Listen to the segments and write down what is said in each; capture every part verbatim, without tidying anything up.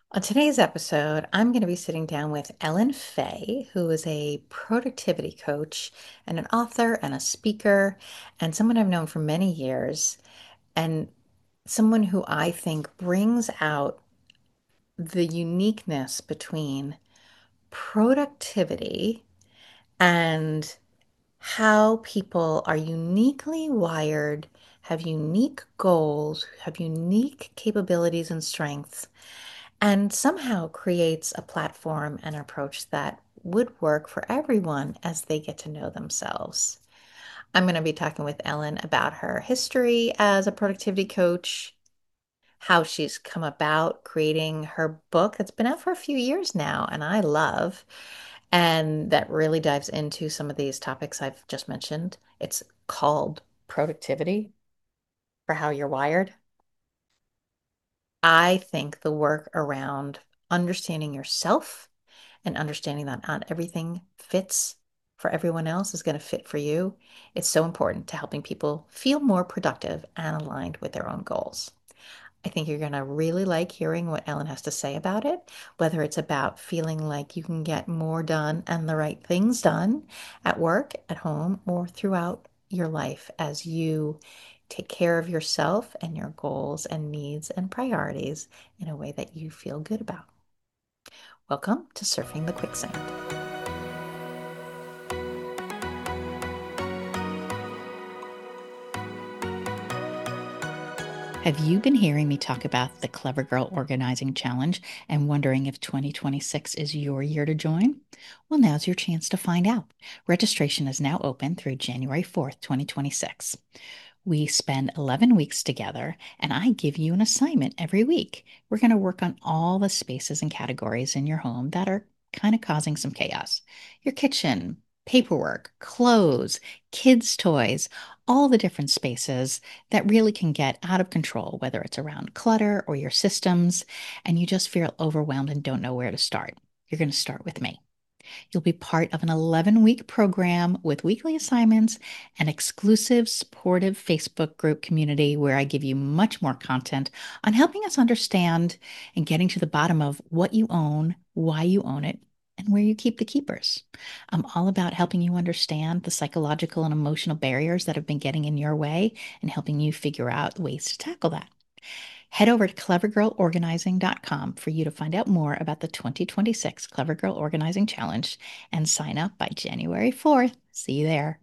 On today's episode, I'm going to be sitting down with Ellen Fay, who is a productivity coach and an author and a speaker, and someone I've known for many years, and someone who I think brings out the uniqueness between productivity and how people are uniquely wired, have unique goals, have unique capabilities and strengths, and somehow creates a platform and approach that would work for everyone as they get to know themselves. I'm going to be talking with Ellen about her history as a productivity coach, how she's come about creating her book that's been out for a few years now, and I love, and that really dives into some of these topics I've just mentioned. It's called Productivity for How You're Wired. I think the work around understanding yourself and understanding that not everything fits for everyone else is going to fit for you. It's so important to helping people feel more productive and aligned with their own goals. I think you're going to really like hearing what Ellen has to say about it, whether it's about feeling like you can get more done and the right things done at work, at home, or throughout your life as you take care of yourself and your goals and needs and priorities in a way that you feel good about. Welcome to Surfing the Quicksand. Have you been hearing me talk about the Clever Girl Organizing Challenge and wondering if twenty twenty-six is your year to join? Well, now's your chance to find out. Registration is now open through January fourth, twenty twenty-six. We spend eleven weeks together, and I give you an assignment every week. We're going to work on all the spaces and categories in your home that are kind of causing some chaos. Your kitchen, paperwork, clothes, kids' toys, all the different spaces that really can get out of control, whether it's around clutter or your systems, and you just feel overwhelmed and don't know where to start. You're going to start with me. You'll be part of an eleven week program with weekly assignments, an exclusive supportive Facebook group community where I give you much more content on helping us understand and getting to the bottom of what you own, why you own it, and where you keep the keepers. I'm all about helping you understand the psychological and emotional barriers that have been getting in your way and helping you figure out ways to tackle that. Head over to clever girl organizing dot com for you to find out more about the twenty twenty-six Clever Girl Organizing Challenge and sign up by January fourth. See you there.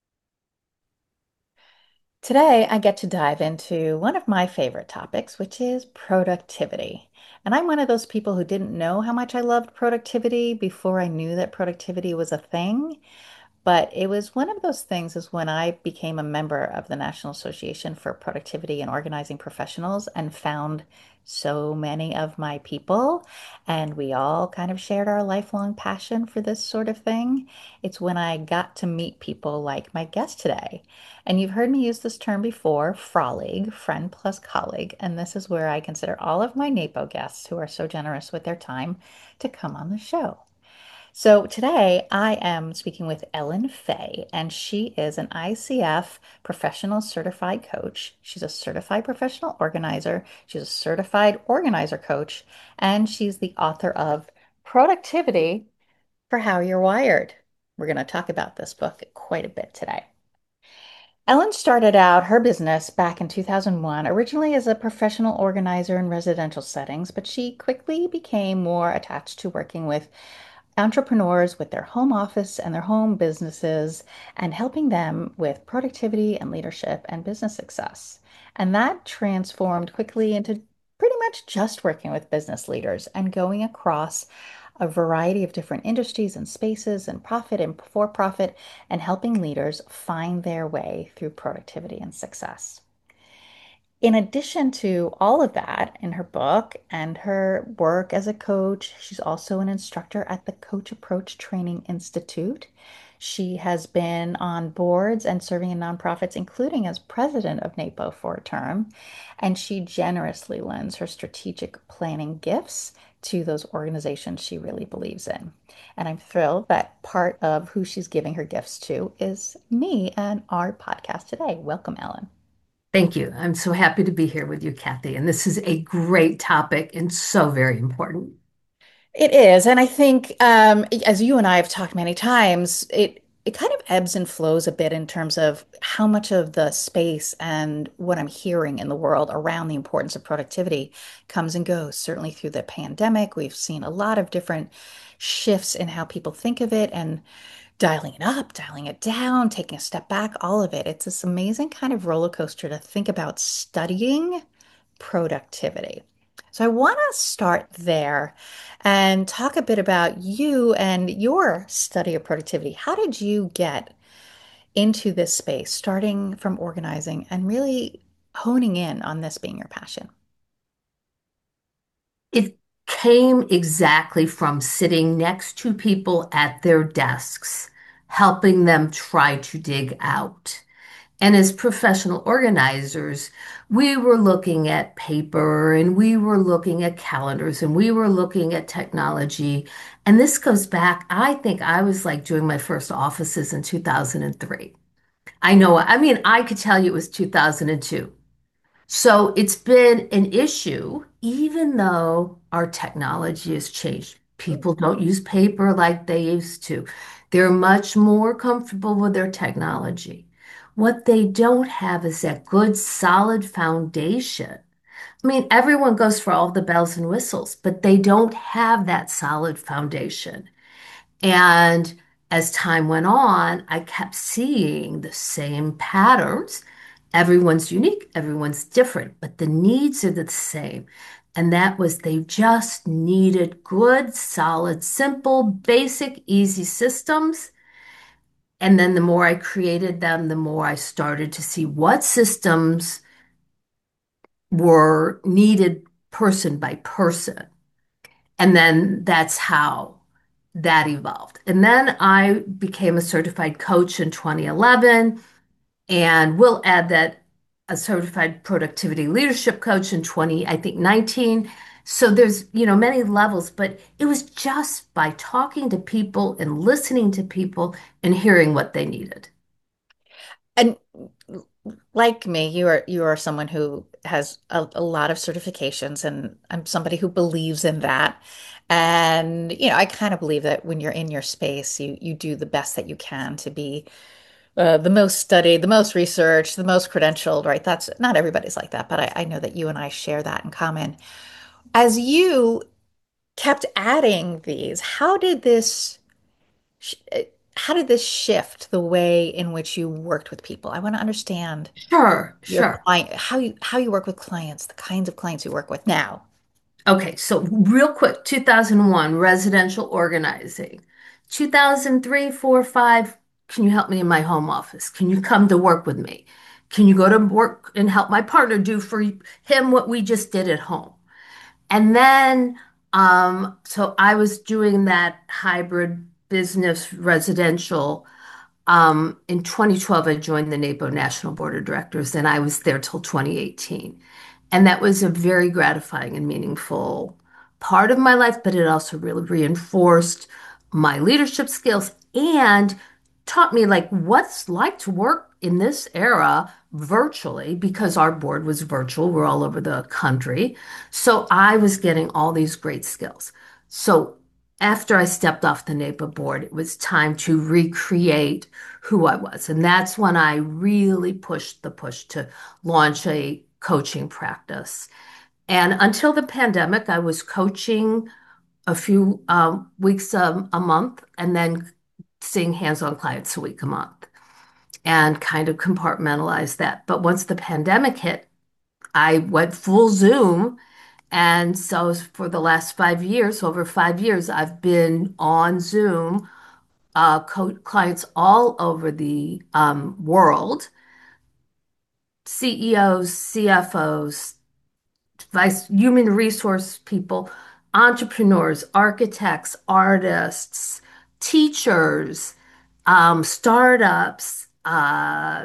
Today, I get to dive into one of my favorite topics, which is productivity. And I'm one of those people who didn't know how much I loved productivity before I knew that productivity was a thing. But it was one of those things is when I became a member of the National Association for Productivity and Organizing Professionals and found so many of my people, and we all kind of shared our lifelong passion for this sort of thing. It's when I got to meet people like my guest today. And you've heard me use this term before, FROLEAGUE, friend plus colleague. And this is where I consider all of my NAPO guests who are so generous with their time to come on the show. So today I am speaking with Ellen Fay, and she is an I C F professional certified coach. She's a certified professional organizer. She's a certified organizer coach, and she's the author of Productivity for How You're Wired. We're going to talk about this book quite a bit today. Ellen started out her business back in two thousand one, originally as a professional organizer in residential settings, but she quickly became more attached to working with entrepreneurs with their home office and their home businesses and helping them with productivity and leadership and business success. And that transformed quickly into pretty much just working with business leaders and going across a variety of different industries and spaces and profit and for profit and helping leaders find their way through productivity and success. In addition to all of that in her book and her work as a coach, she's also an instructor at the Coach Approach Training Institute. She has been on boards and serving in nonprofits, including as president of NAPO for a term. And she generously lends her strategic planning gifts to those organizations she really believes in. And I'm thrilled that part of who she's giving her gifts to is me and our podcast today. Welcome, Ellen. Thank you. I'm so happy to be here with you, Kathy. And this is a great topic and so very important. It is, and I think um, as you and I have talked many times, it it kind of ebbs and flows a bit in terms of how much of the space and what I'm hearing in the world around the importance of productivity comes and goes. Certainly through the pandemic, we've seen a lot of different shifts in how people think of it and dialing it up, dialing it down, taking a step back, all of it. It's this amazing kind of roller coaster to think about studying productivity. So I want to start there and talk a bit about you and your study of productivity. How did you get into this space, starting from organizing and really honing in on this being your passion? It came exactly from sitting next to people at their desks, helping them try to dig out. And as professional organizers, we were looking at paper and we were looking at calendars and we were looking at technology. And this goes back, I think I was like doing my first offices in two thousand three. I know, I mean, I could tell you it was two thousand two. So it's been an issue, even though our technology has changed. People don't use paper like they used to. They're much more comfortable with their technology. What they don't have is that good, solid foundation. I mean, everyone goes for all the bells and whistles, but they don't have that solid foundation. And as time went on, I kept seeing the same patterns. Everyone's unique, everyone's different, but the needs are the same. And that was they just needed good, solid, simple, basic, easy systems. And then the more I created them, the more I started to see what systems were needed person by person. And then that's how that evolved. And then I became a certified coach in twenty eleven, and we'll add that a certified productivity leadership coach in twenty, I think nineteen. So there's, you know, many levels, but it was just by talking to people and listening to people and hearing what they needed. And like me, you are you are someone who has a, a lot of certifications, and I'm somebody who believes in that. And you know, I kind of believe that when you're in your space, you you do the best that you can to be uh, the most studied, the most researched, the most credentialed, right? That's not everybody's like that, but I, I know that you and I share that in common. As you kept adding these, how did this sh- uh, how did this shift the way in which you worked with people? I want to understand Sure, your sure. client, how you how you work with clients, the kinds of clients you work with now. Okay, so real quick, two thousand one, residential organizing. two thousand three, four, five, can you help me in my home office? Can you come to work with me? Can you go to work and help my partner do for him what we just did at home? And then, um, so I was doing that hybrid business residential. Um, in twenty twelve, I joined the NAPO National Board of Directors, and I was there till twenty eighteen. And that was a very gratifying and meaningful part of my life, but it also really reinforced my leadership skills and taught me like what's like to work in this era virtually because our board was virtual. We're all over the country. So I was getting all these great skills. So after I stepped off the NAPA board, it was time to recreate who I was. And that's when I really pushed the push to launch a coaching practice. And until the pandemic, I was coaching a few um, weeks um, a month and then seeing hands-on clients a week a month and kind of compartmentalize that. But once the pandemic hit, I went full Zoom. And so for the last five years, over five years, I've been on Zoom, uh, co clients all over the um, world, C E Os, C F Os, vice human resource people, entrepreneurs, architects, artists, teachers, um, startups. Uh,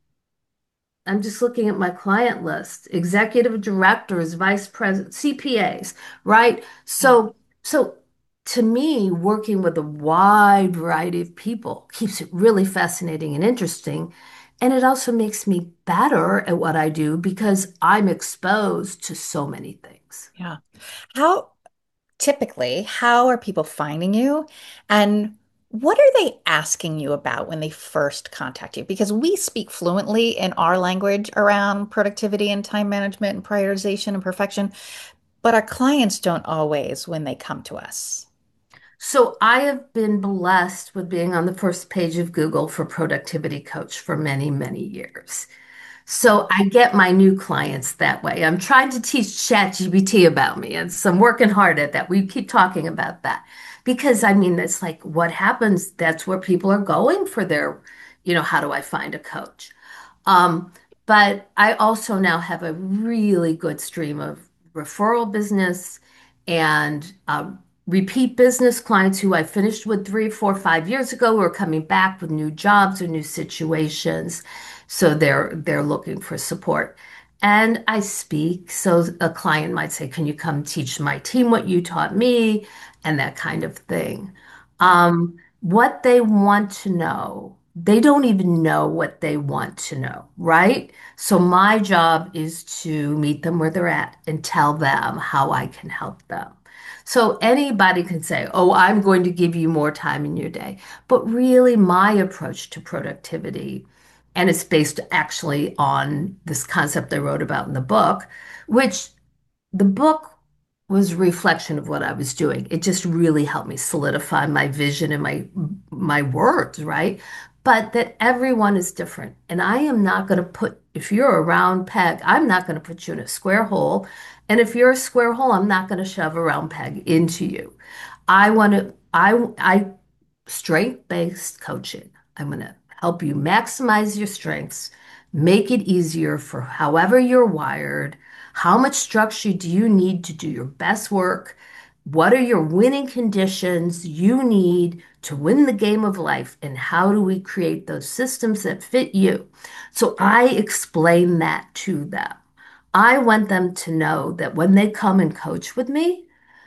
I'm just looking at my client list, executive directors, vice president, C P As, right? Yeah. So, so to me, working with a wide variety of people keeps it really fascinating and interesting. And it also makes me better at what I do because I'm exposed to so many things. Yeah. How typically, how are people finding you? And what are they asking you about when they first contact you? Because we speak fluently in our language around productivity and time management and prioritization and perfection, but our clients don't always when they come to us. So I have been blessed with being on the first page of Google for productivity coach for many, many years. So I get my new clients that way. I'm trying to teach ChatGPT about me, and so I'm working hard at that. We keep talking about that because I mean, it's like what happens, that's where people are going for their, you know, how do I find a coach? Um, but I also now have a really good stream of referral business and um, repeat business clients who I finished with three, four, five years ago who are coming back with new jobs or new situations. So they're they're looking for support. And I speak. So a client might say, "Can you come teach my team what you taught me?" And that kind of thing. Um, what they want to know, they don't even know what they want to know, right? So my job is to meet them where they're at and tell them how I can help them. So anybody can say, "Oh, I'm going to give you more time in your day." But really, my approach to productivity, and it's based actually on this concept I wrote about in the book, which the book was a reflection of what I was doing. It just really helped me solidify my vision and my my words, right? But that everyone is different. And I am not going to put, if you're a round peg, I'm not going to put you in a square hole. And if you're a square hole, I'm not going to shove a round peg into you. I want to, I, I strength-based coaching. I'm going to help you maximize your strengths, make it easier for however you're wired. How much structure do you need to do your best work? What are your winning conditions you need to win the game of life? And how do we create those systems that fit you? So I explain that to them. I want them to know that when they come and coach with me,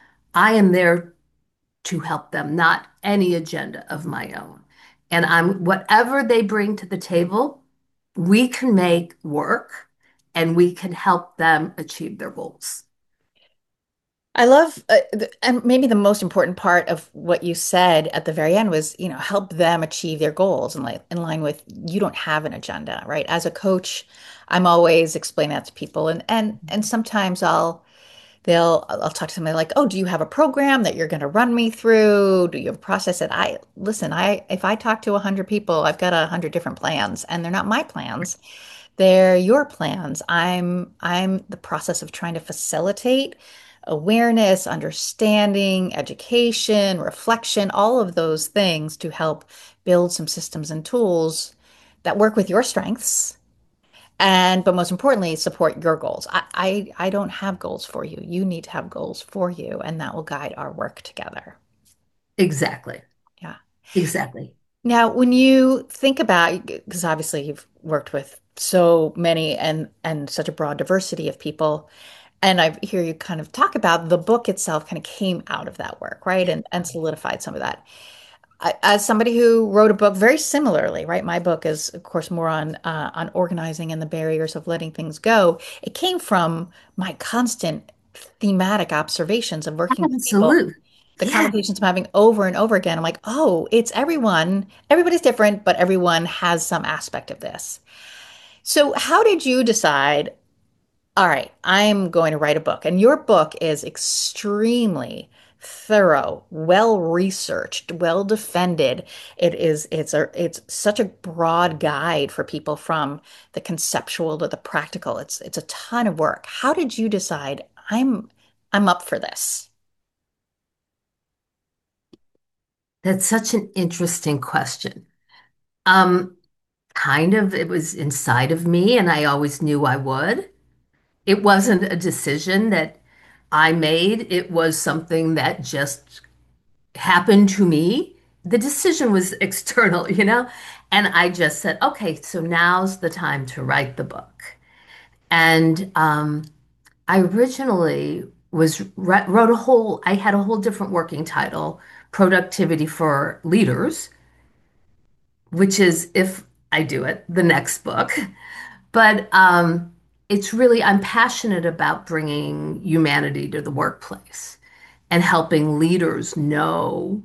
I am there to help them, not any agenda of my own. And I'm whatever they bring to the table, we can make work and we can help them achieve their goals. I love, uh, th- and maybe the most important part of what you said at the very end was, you know, help them achieve their goals and like in line with you don't have an agenda, right? As a coach, I'm always explaining that to people, and and and sometimes I'll they'll I'll talk to somebody like, oh, do you have a program that you're going to run me through? Do you have a process that I listen? I if I talk to a hundred people, I've got a hundred different plans, and they're not my plans. They're your plans. I'm I'm the process of trying to facilitate awareness, understanding, education, reflection, all of those things to help build some systems and tools that work with your strengths and but most importantly, support your goals. I, I I don't have goals for you. You need to have goals for you, and that will guide our work together. Exactly. Yeah. Exactly. Now, when you think about, because obviously you've worked with so many and and such a broad diversity of people, and I hear you kind of talk about the book itself kind of came out of that work, right? And and solidified some of that. I, as somebody who wrote a book very similarly, right? My book is, of course, more on uh, on organizing and the barriers of letting things go. It came from my constant thematic observations of working with people, Absolutely. the Yeah, conversations I'm having over and over again. I'm like, oh, it's everyone. Everybody's different, but everyone has some aspect of this. So, how did you decide? All right, I'm going to write a book. And your book is extremely thorough, well researched, well defended. It is it's a it's such a broad guide for people from the conceptual to the practical. It's it's a ton of work. How did you decide I'm I'm up for this? that's such an interesting question. Um, kind of, it was inside of me, and I always knew I would. It wasn't a decision that I made. It was something that just happened to me. The decision was external, you know? And I just said, okay, so now's the time to write the book. And um, I originally was wrote a whole, I had a whole different working title, Productivity for Leaders, which is if I do it, the next book. But um, it's really, I'm passionate about bringing humanity to the workplace and helping leaders know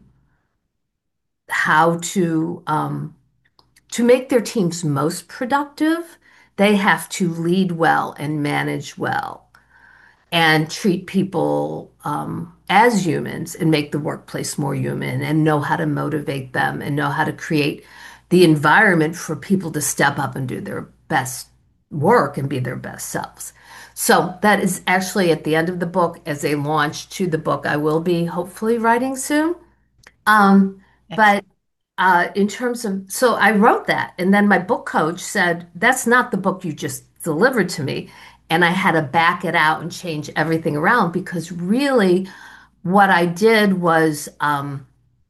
how to um, to make their teams most productive. They have to lead well and manage well and treat people um, as humans and make the workplace more human and know how to motivate them and know how to create the environment for people to step up and do their best work and be their best selves. So that is actually at the end of the book as a launch to the book I will be hopefully writing soon. Um, Excellent. but uh, in terms of, so I wrote that, and then my book coach said, "That's not the book you just delivered to me." And I had to back it out and change everything around because really what I did was um,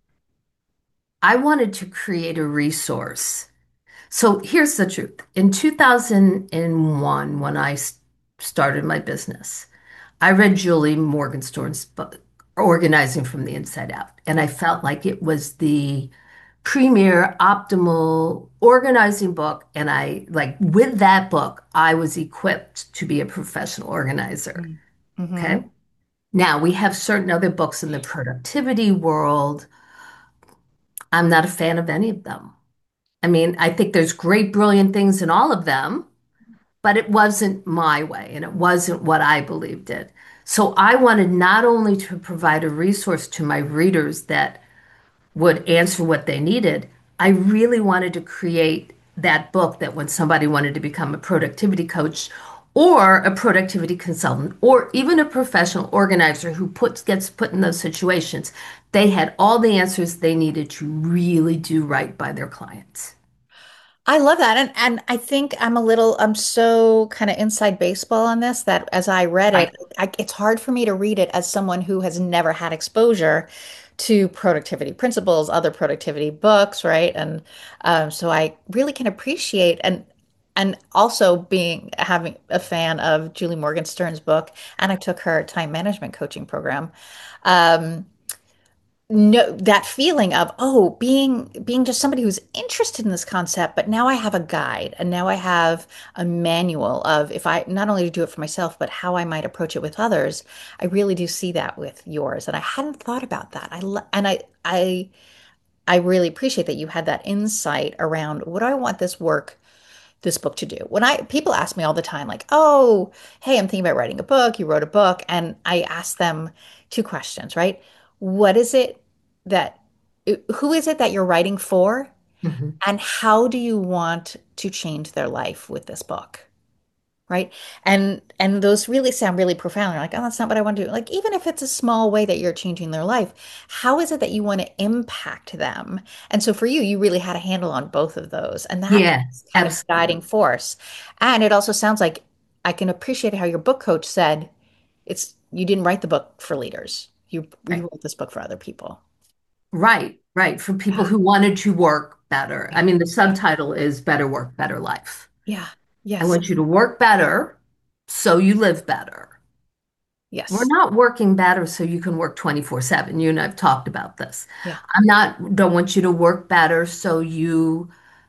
I wanted to create a resource. So here's the truth. In two thousand one, when I s- started my business, I read Julie Morgenstern's book, Organizing from the Inside Out, and I felt like it was the premier optimal organizing book. And I, like, with that book, I was equipped to be a professional organizer. Mm-hmm. Okay. Now we have certain other books in the productivity world. I'm not a fan of any of them. I mean, I think there's great, brilliant things in all of them, but it wasn't my way and it wasn't what I believed in. So I wanted not only to provide a resource to my readers that would answer what they needed, I really wanted to create that book that when somebody wanted to become a productivity coach or a productivity consultant or even a professional organizer who puts gets put in those situations, they had all the answers they needed to really do right by their clients. I love that. And and I think I'm a little, I'm so kind of inside baseball on this that as I read it, Right. I, it's hard for me to read it as someone who has never had exposure to productivity principles, other productivity books, right? And um, so I really can appreciate and and also being having a fan of Julie Morgenstern's book, and I took her time management coaching program. Um, no, that feeling of, oh, being being just somebody who's interested in this concept, but now I have a guide and now I have a manual of if I not only to do it for myself, but how I might approach it with others. I really do see that with yours, and I hadn't thought about that. I lo- and I I I really appreciate that you had that insight around what do I want this work this book to do. When I people ask me all the time, like, oh, hey, I'm thinking about writing a book. You wrote a book. And I ask them two questions, right? What is it that, who is it that you're writing for? Mhm. And how do you want to change their life with this book? Right. And and those really sound really profound. You're like, oh, that's not what I want to do. Like, even if it's a small way that you're changing their life, how is it that you want to impact them? And so for you, you really had a handle on both of those. And that Yeah, kind of absolutely. guiding force. And it also sounds like I can appreciate how your book coach said it's you didn't write the book for leaders. You you Right. wrote this book for other people. Right, right. For people Yeah. who wanted to work better. I Yeah. mean, the Yeah. subtitle is Better Work, Better Life. Yeah. I Yes. want you to work better so you live better. We're Yes. not working better so you can work twenty-four seven. You and I've talked about this. Yeah. I'm not, don't want you to work better so you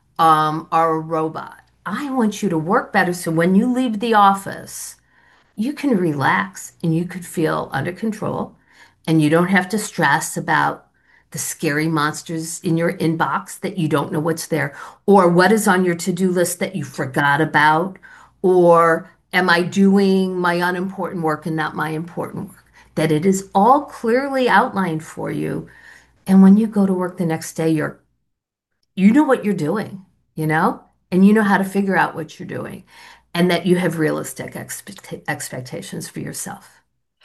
um, are a robot. I want you to work better so when you leave the office, you can relax and you could feel under control and you don't have to stress about the scary monsters in your inbox that you don't know what's there or what is on your to-do list that you forgot about or am I doing my unimportant work and not my important work? That it is all clearly outlined for you. And when you go to work the next day, you're you know what you're doing, you know, and you know how to figure out what you're doing, and that you have realistic expect expectations for yourself.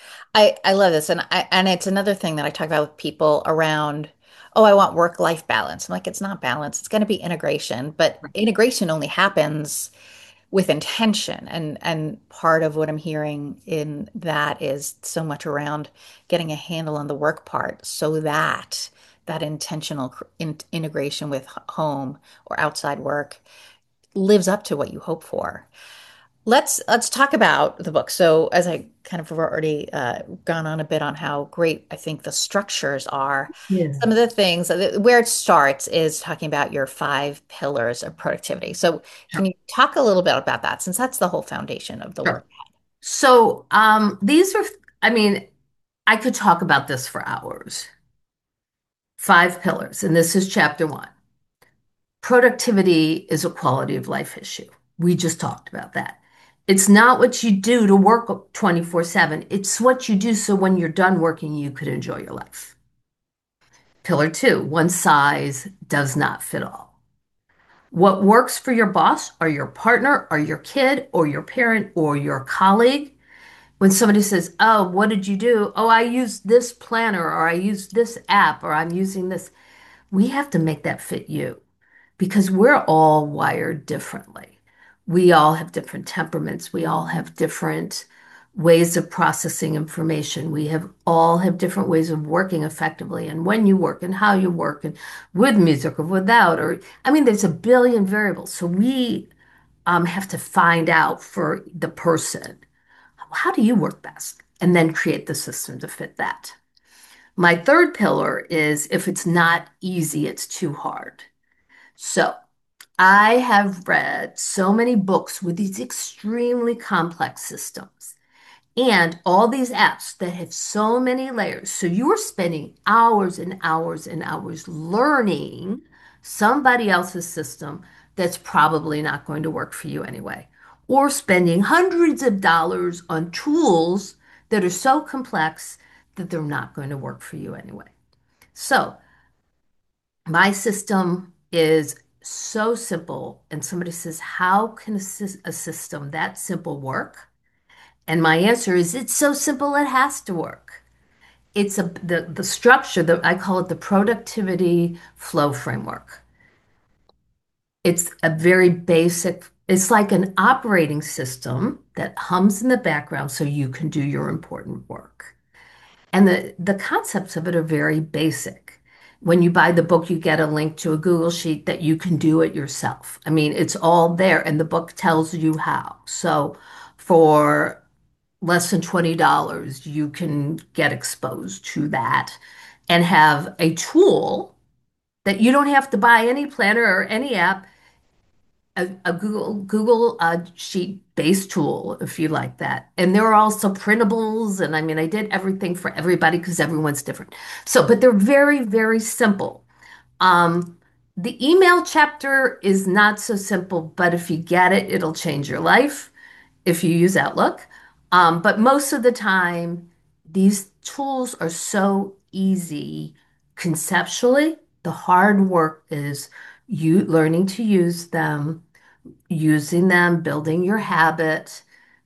I I love this, and I and it's another thing that I talk about with people around, oh, I want work-life balance. I'm like, it's not balance. It's going to be integration, but integration only happens with intention. And and part of what I'm hearing in that is so much around getting a handle on the work part, so that that intentional cr- in, integration with h- home or outside work lives up to what you hope for. let's let's talk about the book. So, as I kind of have already uh, gone on a bit on how great I think the structures are, Yeah. some of the things uh, where it starts is talking about your five pillars of productivity. So, can Sure. you talk a little bit about that since that's the whole foundation of the Sure. work? So, um, these are, I mean, I could talk about this for hours. Five pillars, and this is chapter one. Productivity is a quality of life issue. We just talked about that. It's not what you do to work twenty-four seven. It's what you do so when you're done working, you could enjoy your life. Pillar two, one size does not fit all. What works for your boss or your partner or your kid or your parent or your colleague, when somebody says, "Oh, what did you do?" "Oh, I used this planner or I used this app or I'm using this." We have to make that fit you because we're all wired differently. We all have different temperaments. We all have different ways of processing information. We have all have different ways of working effectively and when you work and how you work and with music or without, or I mean, there's a billion variables. So we um, have to find out for the person, how do you work best? And then create the system to fit that. My third pillar is if it's not easy, it's too hard. So I have read so many books with these extremely complex systems and all these apps that have so many layers. So you're spending hours and hours and hours learning somebody else's system that's probably not going to work for you anyway, or spending hundreds of dollars on tools that are so complex that they're not going to work for you anyway. So my system is so simple, and somebody says, "How can a, sys- a system that simple work?" And my answer is, it's so simple it has to work. It's a the the structure that I call it the productivity flow framework. It's a very basic, it's like an operating system that hums in the background so you can do your important work. And the, the concepts of it are very basic. When you buy the book, you get a link to a Google Sheet that you can do it yourself. I mean, it's all there, and the book tells you how. So for less than twenty dollars you can get exposed to that and have a tool that you don't have to buy any planner or any app, a, a Google Google uh, Sheet based tool if you like that. And there are also printables, and I mean, I did everything for everybody because everyone's different. So, but they're very, very simple. Um, the email chapter is not so simple, but if you get it, it'll change your life if you use Outlook. Um, but most of the time, these tools are so easy conceptually. The hard work is you learning to use them, using them, building your habit,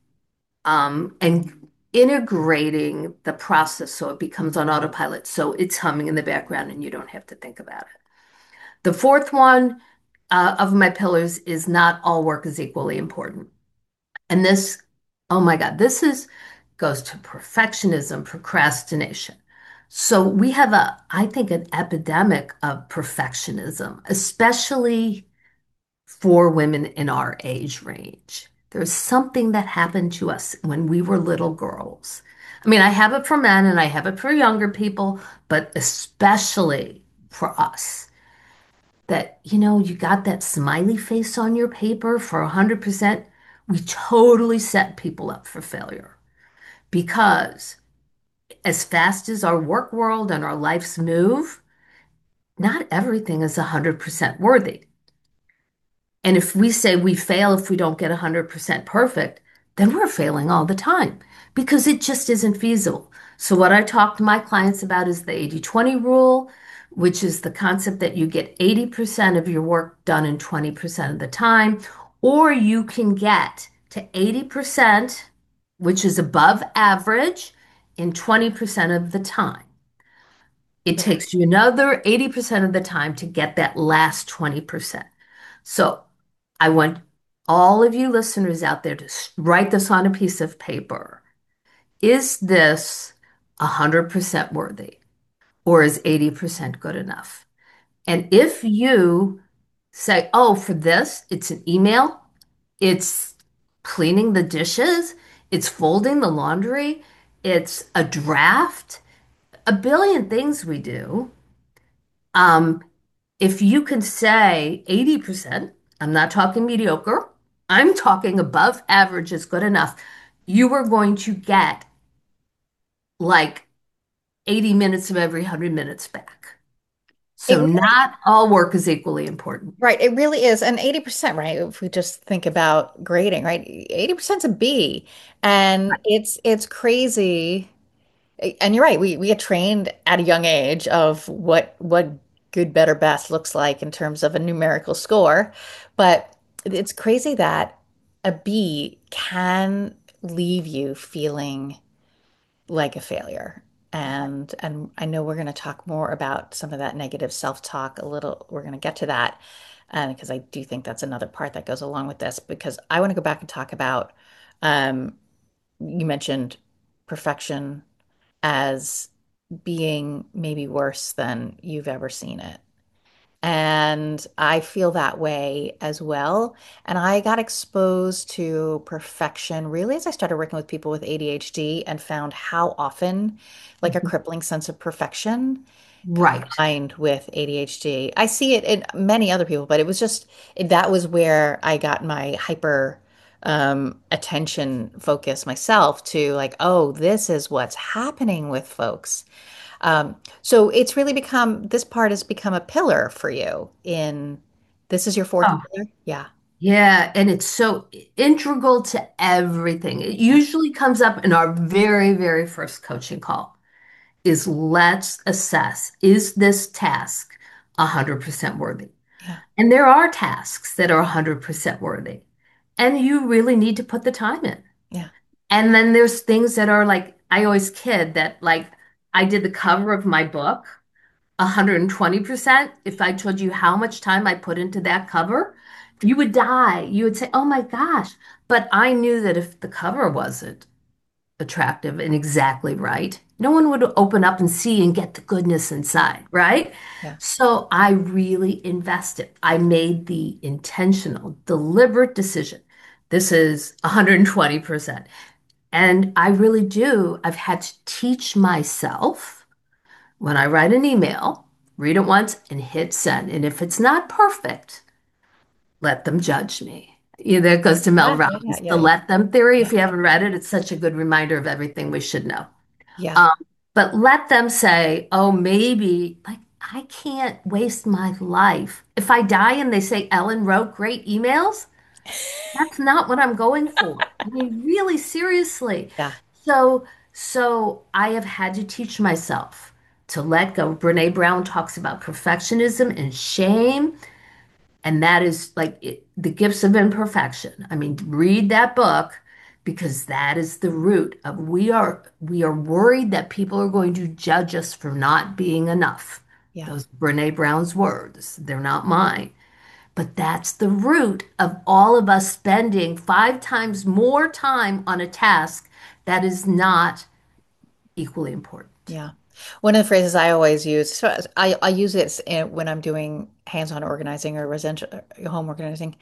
um, and integrating the process so it becomes on autopilot. So it's humming in the background and you don't have to think about it. The fourth one uh, of my pillars is not all work is equally important. And this, oh my God, this is goes to perfectionism, procrastination. So we have a, I think, an epidemic of perfectionism, especially for women in our age range. There's something that happened to us when we were little girls. I mean, I have it for men and I have it for younger people, but especially for us that, you know, you got that smiley face on your paper for one hundred percent. We totally set people up for failure because as fast as our work world and our lives move, not everything is one hundred percent worthy. And if we say we fail if we don't get one hundred percent perfect, then we're failing all the time because it just isn't feasible. So, what I talk to my clients about is the eighty twenty rule, which is the concept that you get eighty percent of your work done in twenty percent of the time, or you can get to eighty percent, which is above average, in twenty percent of the time. It Yeah. takes you another eighty percent of the time to get that last twenty percent. So I want all of you listeners out there to write this on a piece of paper. Is this one hundred percent worthy or is eighty percent good enough? And if you say, oh, for this, it's an email, it's cleaning the dishes, it's folding the laundry, it's a draft, a billion things we do. Um, if you can say eighty percent, I'm not talking mediocre, I'm talking above average is good enough, you are going to get like eighty minutes of every one hundred minutes back. It So really, not all work is equally important. right, it really is. And eighty percent, right? If we just think about grading, right? eighty percent is a B. And it's it's crazy. And you're right, we we get trained at a young age of what what good, better, best looks like in terms of a numerical score. But it's crazy that a B can leave you feeling like a failure. And and I know we're going to talk more about some of that negative self-talk a little. We're going to get to that, and because I do think that's another part that goes along with this. Because I want to go back and talk about, um, you mentioned perfection as being maybe worse than you've ever seen it. And I feel that way as well. And I got exposed to perfection really as I started working with people with A D H D and found how often, like a crippling sense of perfection Right. combined with A D H D. I see it in many other people, but it was just that was where I got my hyper um, attention focus myself to like, oh, this is what's happening with folks. Um, so it's really become this part has become a pillar for you in this is your fourth Oh, pillar? Yeah. yeah. And it's so integral to everything. It usually comes up in our very, very first coaching call is let's assess, is this task one hundred percent worthy? Yeah. And there are tasks that are one hundred percent worthy. And you really need to put the time in. Yeah. And then there's things that are like, I always kid that like I did the cover of my book one hundred twenty percent. If I told you how much time I put into that cover, you would die. You would say, oh my gosh. But I knew that if the cover wasn't attractive and exactly right, no one would open up and see and get the goodness inside, right? Yeah. So I really invested. I made the intentional, deliberate decision. This is one hundred twenty percent. And I really do. I've had to teach myself when I write an email, read it once and hit send. And if it's not perfect, let them judge me. You know, that goes to Mel Yeah. Yeah. Yeah. Robbins, the Yeah. Yeah. let them theory. Yeah. If you haven't read it, it's such a good reminder of everything we should know. Yeah. Um, but let them say, oh, maybe, like, I can't waste my life. If I die and they say Ellen wrote great emails, that's not what I'm going for. I mean, really seriously. Yeah. So, so I have had to teach myself to let go. Brene Brown talks about perfectionism and shame, and that is like it, the gifts of imperfection. I mean, read that book because that is the root of we are we are worried that people are going to judge us for not being enough. Yeah. Those Brene Brown's words, they're not mine. But that's the root of all of us spending five times more time on a task that is not equally important. Yeah. One of the phrases I always use, so I, I use it in- when I'm doing hands-on organizing or residential uh, home organizing,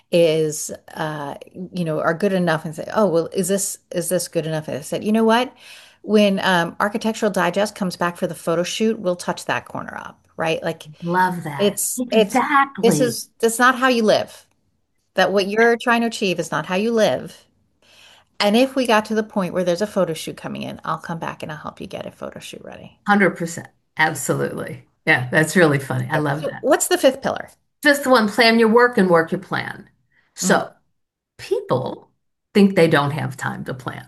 is uh, you know, are good enough and say, oh, well, is this is this good enough? And I said, you know what? When um, Architectural Digest comes back for the photo shoot, we'll touch that corner up, right? Like Love that. it's it's this Exactly. is that's not how you live. That what you're trying to achieve is not how you live. And if we got to the point where there's a photo shoot coming in, I'll come back and I'll help you get a photo shoot ready. one hundred percent. Absolutely. Yeah, that's really funny. I Okay, love so that. what's the fifth pillar? Fifth one, plan your work and work your plan. Mm, So people think they don't have time to plan.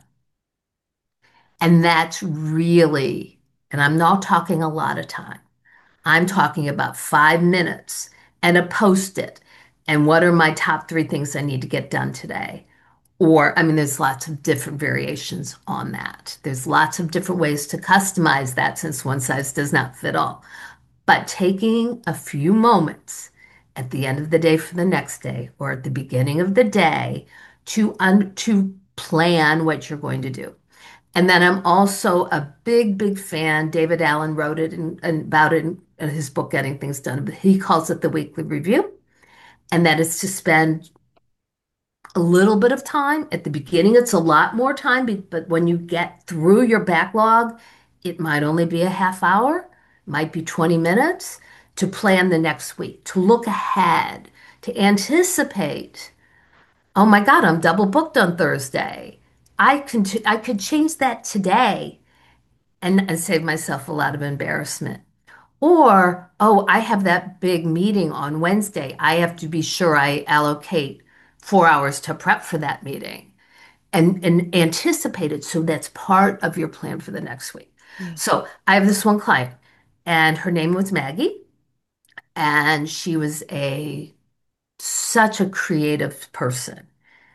And that's really, and I'm not talking a lot of time. I'm talking about five minutes and a post-it. And what are my top three things I need to get done today? Or, I mean, there's lots of different variations on that. There's lots of different ways to customize that since one size does not fit all. But taking a few moments at the end of the day for the next day or at the beginning of the day to un to plan what you're going to do. And then I'm also a big, big fan. David Allen wrote it and about it in his book, Getting Things Done. He calls it the weekly review. And that is to spend a little bit of time. At the beginning, it's a lot more time, be- but when you get through your backlog, it might only be a half hour, might be twenty minutes to plan the next week, to look ahead, to anticipate. Oh my God, I'm double booked on Thursday. I can I could change that today and, and save myself a lot of embarrassment. Or, oh, I have that big meeting on Wednesday. I have to be sure I allocate four hours to prep for that meeting and, and anticipate it. So that's part of your plan for the next week. Yeah. So I have this one client, and her name was Maggie, and she was a such a creative person.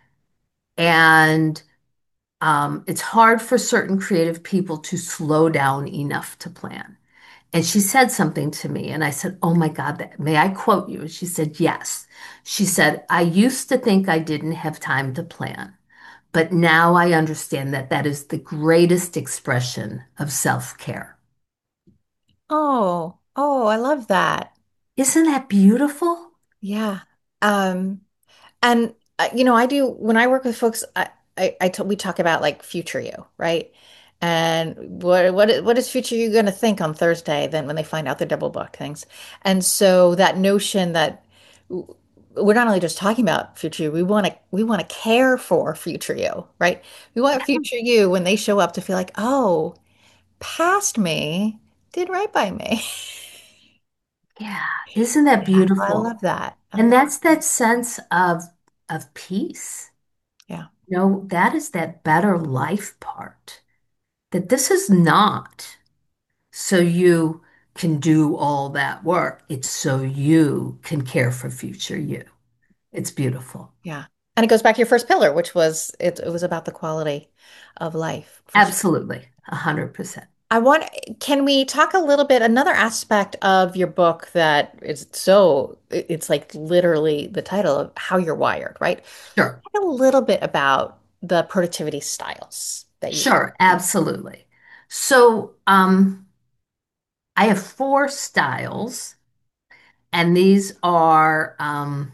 And um, it's hard for certain creative people to slow down enough to plan. And she said something to me, and I said, "Oh my God, that, may I quote you?" And she said, "Yes." She said, "I used to think I didn't have time to plan, but now I understand that that is the greatest expression of self-care." Oh, oh, I love that. Isn't that beautiful? Yeah. Um, And uh, you know, I do when I work with folks, I, I, I t we talk about like future you, right? And what what is- what is future you going to think on Thursday then when they find out the double book things? And so that notion that w- we're not only just talking about future you, we want to we want to care for future you, right? We want future you when they show up to feel like, oh, past me did right by me. Yeah, isn't that Yeah, I beautiful? love that. I And love, that's that sense of of peace. yeah, You know, that is that better life part. That this is not so you can do all that work. It's so you can care for future you. It's beautiful. yeah. And it goes back to your first pillar, which was it, it was about the quality of life for sure. Absolutely. A hundred percent. I want, can we talk a little bit, another aspect of your book that is so, it- it's like literally the title of How You're Wired, right? Sure. Talk a little bit about the productivity styles that you Sure. Absolutely. So, um, I have four styles, and these are, um,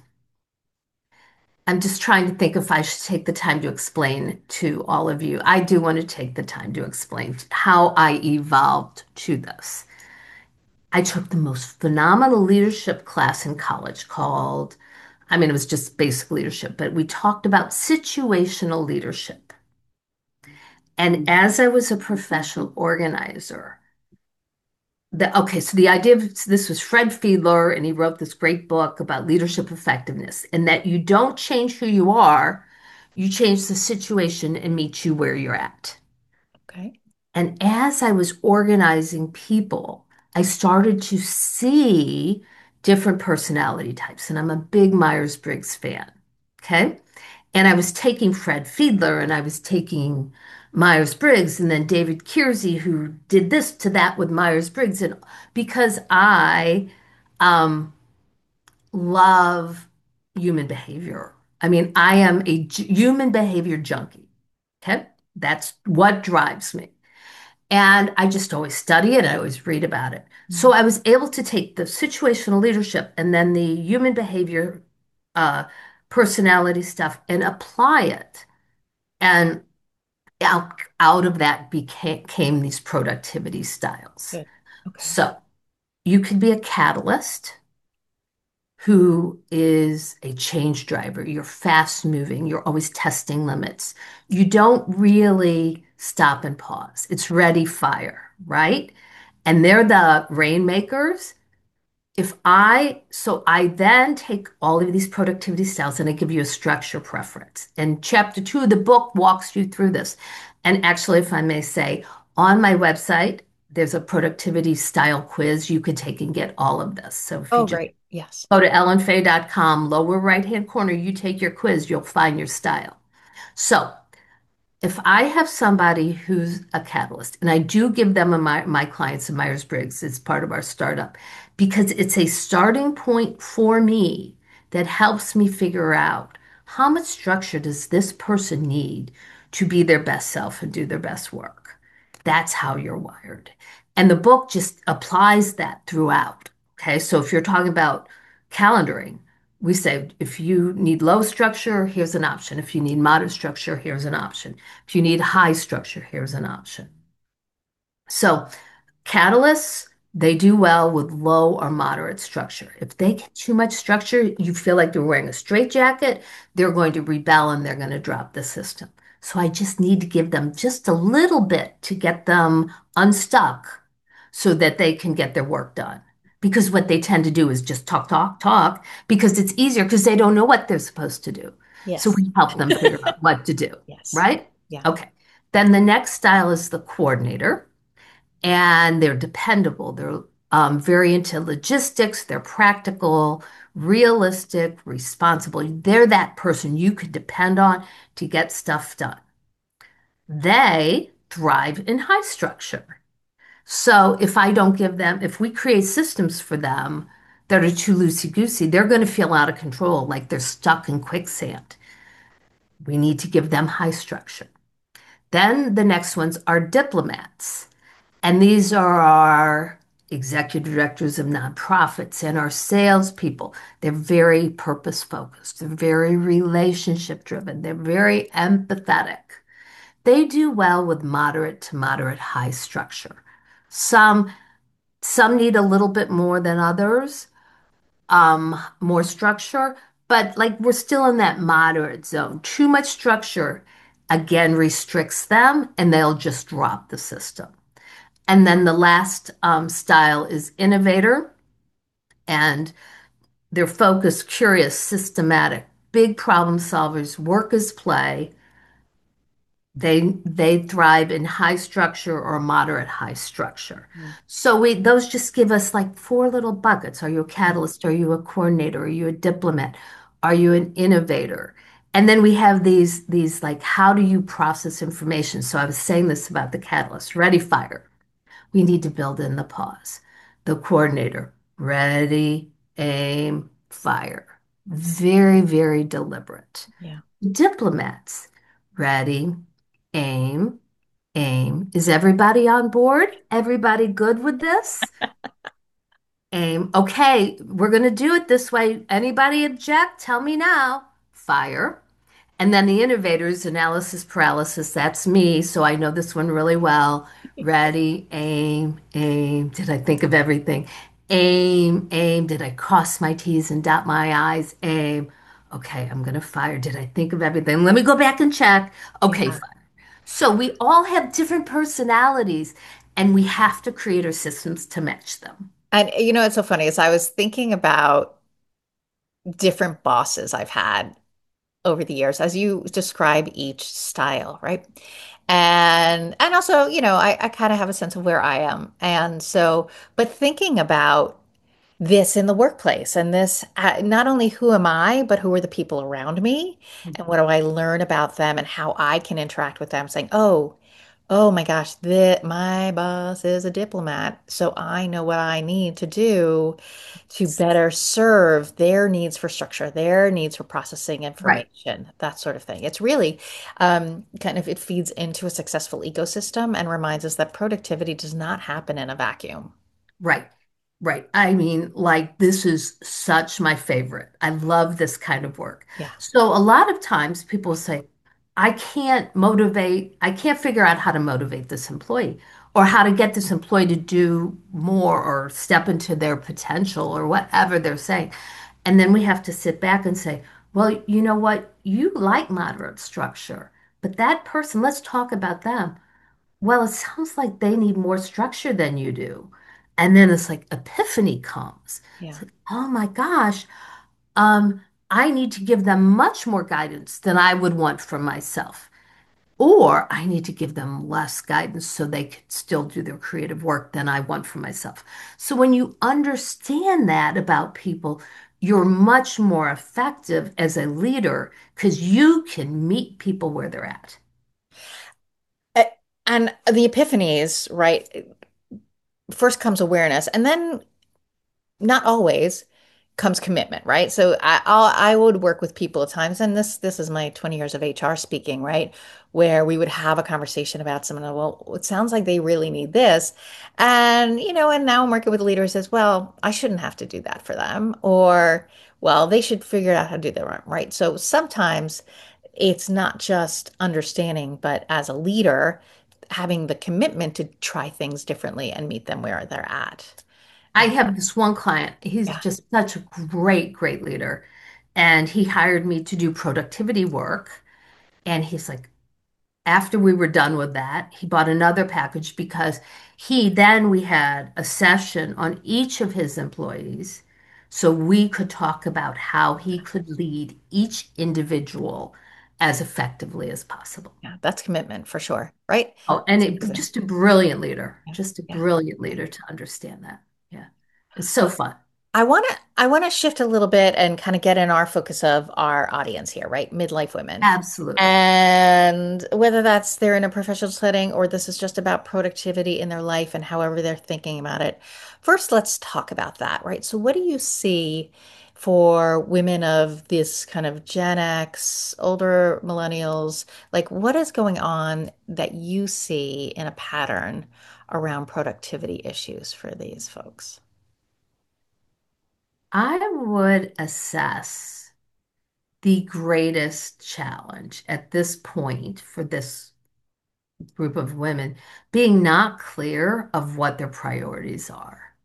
I'm just trying to think if I should take the time to explain to all of you. I do want to take the time to explain how I evolved to this. I took the most phenomenal leadership class in college called, I mean, it was just basic leadership, but we talked about situational leadership. And as I was a professional organizer, the, okay, so the idea of this was Fred Fiedler, and he wrote this great book about leadership effectiveness, and that you don't change who you are, you change the situation and meet you where you're at. Okay. And as I was organizing people, I started to see different personality types. And I'm a big Myers-Briggs fan. Okay. And I was taking Fred Fiedler and I was taking Myers-Briggs and then David Kiersey, who did this to that with Myers-Briggs. And because I um, love human behavior, I mean, I am a j- human behavior junkie. Okay. That's what drives me. And I just always study it. I always read about it. So Mhm. I was able to take the situational leadership and then the human behavior, uh, personality stuff and apply it. And out, out of that became came these productivity styles. Good. Okay. So you could be a catalyst who is a change driver. You're fast moving, you're always testing limits. You don't really stop and pause. It's ready, fire, right? And they're the rainmakers. If I, so I then take all of these productivity styles and I give you a structure preference. And chapter two of the book walks you through this. And actually, if I may say, on my website, there's a productivity style quiz you could take and get all of this. So if you Oh, just great. Yes. go to ellen fay dot com, lower right hand corner, you take your quiz, you'll find your style. So if I have somebody who's a catalyst, and I do give them a, my, my clients a Myers-Briggs as part of our startup, because it's a starting point for me that helps me figure out how much structure does this person need to be their best self and do their best work. That's how you're wired. And the book just applies that throughout. Okay, so if you're talking about calendaring, We say if you need low structure, here's an option. If you need moderate structure, here's an option. If you need high structure, here's an option. So catalysts, they do well with low or moderate structure. If they get too much structure, you feel like they're wearing a straitjacket, they're going to rebel and they're going to drop the system. So I just need to give them just a little bit to get them unstuck so that they can get their work done. Because what they tend to do is just talk, talk, talk, because it's easier because they don't know what they're supposed to do. So Yes. we help them figure out what to do, Yes. right? Yeah. Okay. Then the next style is the coordinator, and they're dependable. They're um, very into logistics, they're practical, realistic, responsible. They're that person you could depend on to get stuff done. They thrive in high structure. So if I don't give them, if we create systems for them that are too loosey-goosey, they're going to feel out of control, like they're stuck in quicksand. We need to give them high structure. Then the next ones are diplomats. And these are our executive directors of nonprofits and our salespeople. They're very purpose focused. They're very relationship driven. They're very empathetic. They do well with moderate to moderate high structure. Some some need a little bit more than others, um, more structure, but like we're still in that moderate zone. Too much structure again restricts them and they'll just drop the system. And then the last um, style is innovator, and they're focused, curious, systematic, big problem solvers, work as play. They they thrive in high structure or moderate high structure. Mm. So we those just give us like four little buckets. Are you a Mm. catalyst? Are you a coordinator? Are you a diplomat? Are you an innovator? And then we have these these like how do you process information? So I was saying this about the catalyst. Ready, fire. We need to build in the pause. The coordinator, ready, aim, fire. Very, very deliberate. Yeah. Diplomats, ready, aim, aim. Is everybody on board? Everybody good with this? Aim. Okay, we're going to do it this way. Anybody object? Tell me now. Fire. And then the innovators, analysis paralysis, that's me. So I know this one really well. Ready, aim, aim. Did I think of everything? Aim, aim. Did I cross my T's and dot my I's? Aim. Okay, I'm going to fire. Did I think of everything? Let me go back and check. Okay, Yeah. fire. So we all have different personalities and we have to create our systems to match them. And you know, it's so funny is I was thinking about different bosses I've had over the years as you describe each style, right? And and also, you know, I, I kind of have a sense of where I am. And so, but thinking about this in the workplace and this, uh, not only who am I, but who are the people around me and what do I learn about them and how I can interact with them, saying, oh, oh my gosh, the, my boss is a diplomat, so I know what I need to do to better serve their needs for structure, their needs for processing Right. information, that sort of thing. It's really um, kind of, it feeds into a successful ecosystem and reminds us that productivity does not happen in a vacuum. Right, right. I mean, like, this is such my favorite. I love this kind of work. Yeah. So, a lot of times people say, I can't motivate, I can't figure out how to motivate this employee or how to get this employee to do more or step into their potential or whatever they're saying. And then we have to sit back and say, well, you know what? You like moderate structure, but that person, let's talk about them. Well, it sounds like they need more structure than you do. And then it's like epiphany comes. It's Yeah. like, oh my gosh, um, I need to give them much more guidance than I would want from myself. Or I need to give them less guidance so they can still do their creative work than I want for myself. So when you understand that about people, you're much more effective as a leader because you can meet people where they're at. A- And the epiphanies, right? First comes awareness, and then not always. comes commitment, right? So I I'll, I would work with people at times, and this this is my twenty years of H R speaking, right? Where we would have a conversation about someone, well, it sounds like they really need this. And, you know, and now I'm working with leaders as well. I shouldn't have to do that for them. Or, well, they should figure out how to do their own, right? So sometimes it's not just understanding, but as a leader, having the commitment to try things differently and meet them where they're at. I Uh, have this one client. He's yeah. just such a great, great leader. And he hired me to do productivity work. And he's like, after we were done with that, he bought another package because he then we had a session on each of his employees so we could talk about how he could lead each individual as effectively as possible. Yeah, that's commitment for sure, right? Oh, and it, Seriously. just a brilliant leader, Yeah, just a yeah, brilliant yeah. leader to understand that. Yeah. It's so fun. I want to I want to shift a little bit and kind of get in our focus of our audience here, right? Midlife women. Absolutely. And whether that's they're in a professional setting or this is just about productivity in their life and however they're thinking about it. First, let's talk about that, right? So what do you see for women of this kind of Gen X, older millennials? Like what is going on that you see in a pattern around productivity issues for these folks? I would assess the greatest challenge at this point for this group of women being not clear of what their priorities are.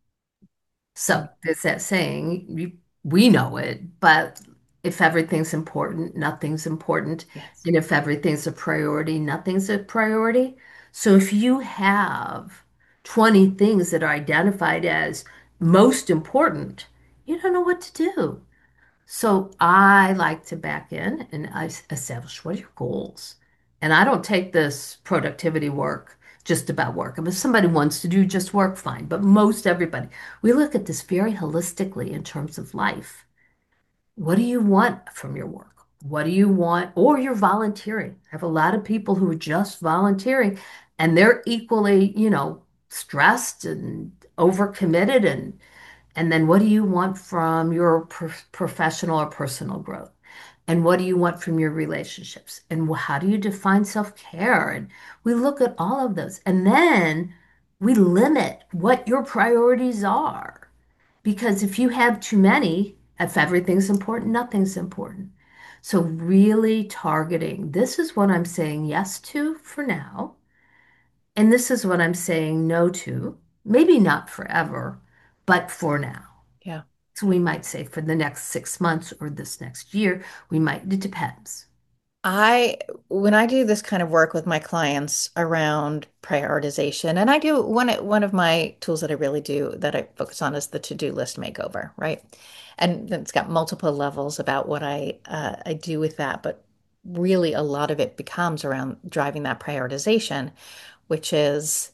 So Mm, there's that saying, you, we know it, but if everything's important, nothing's important. yes. And if everything's a priority, nothing's a priority. So if you have twenty things that are identified as most important, you don't know what to do. So I like to back in and I s- establish what are your goals? And I don't take this productivity work just about work. If somebody wants to do just work, fine. But most everybody, we look at this very holistically in terms of life. What do you want from your work? What do you want? Or you're volunteering. I have a lot of people who are just volunteering and they're equally, you know, stressed and overcommitted and and then what do you want from your pro professional or personal growth? And what do you want from your relationships? And how do you define self-care? And we look at all of those. And then we limit what your priorities are. Because if you have too many, if everything's important, nothing's important. So really targeting, this is what I'm saying yes to for now. And this is what I'm saying no to. Maybe not forever, but for now. Yeah. So we might say for the next six months or this next year, we might, it depends. I, when I do this kind of work with my clients around prioritization, and I do one one of my tools that I really do that I focus on is the to-do list makeover, right? And it's got multiple levels about what I uh, I do with that, but really a lot of it becomes around driving that prioritization, which is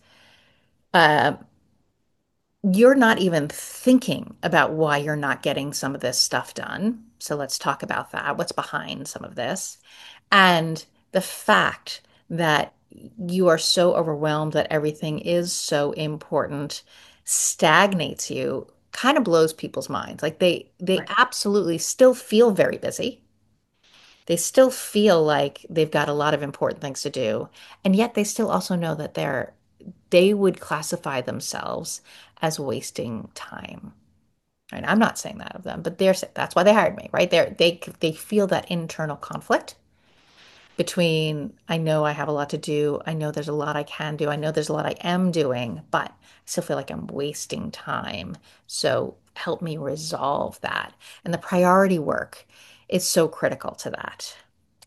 uh, you're not even thinking about why you're not getting some of this stuff done. So let's talk about that. What's behind some of this? And the fact that you are so overwhelmed that everything is so important stagnates you, kind of blows people's minds. Like they they Right. absolutely still feel very busy. They still feel like they've got a lot of important things to do, and yet they still also know that they're they would classify themselves as wasting time. And I'm not saying that of them, but they're that's why they hired me, right? They're, they they feel that internal conflict between I know I have a lot to do, I know there's a lot I can do, I know there's a lot I am doing, but I still feel like I'm wasting time. So help me resolve that. And the priority work is so critical to that.